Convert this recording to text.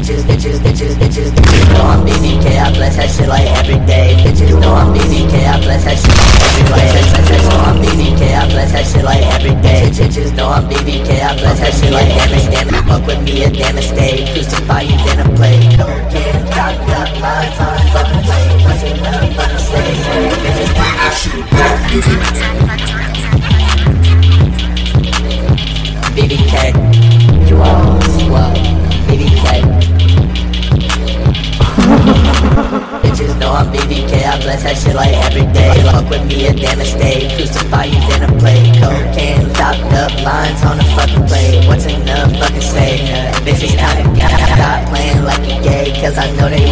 Bitches know I'm BBK, I bless that shit like every day. Bitches know I'm BBK, I bless that shit like every day. Bitches know I'm BBK, I bless that shit like every day. Bitches know I'm BBK, I bless that shit like every day. Fuck with me a damn mistake, crucify you then a play. Cocaine, cocked up, lines on a fucking plane. Bustin' up, fucking stage. Bitches want that shit back. BBK, whoa, BBK. Bitches know I'm BBK, I bless that shit like every day. Fuck with me a damn mistake, crucify you then a play. Cocaine, locked up, lines on a fucking plate. What's enough fucking say? Bitches kinda got playing like a gay, cause I know they